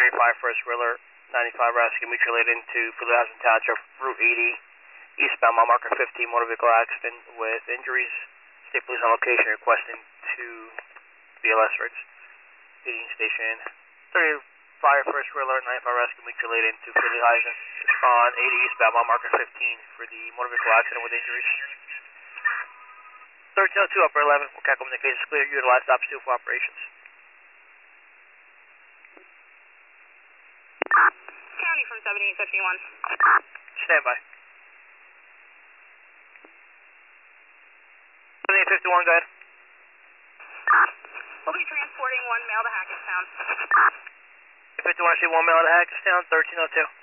35 First Wheeler, 95 Rescue, mutual aid into Fullerton Township, Route 80, eastbound, mile marker 15, motor vehicle accident with injuries. State Police on location requesting 2 BLS rigs. Feeding station 35 First Wheeler, 95 Rescue, mutual aid into Fullerton on 80 eastbound, mile marker 15 for the motor vehicle accident with injuries. 1302 upper 11, we'll calculate when the case is clear. Utilize stops 2 for operations. County from 7851. Stand by. 7851, go ahead. We'll be transporting 1 male to Hackettstown. 51, I see 1 male to Hackettstown, 1302.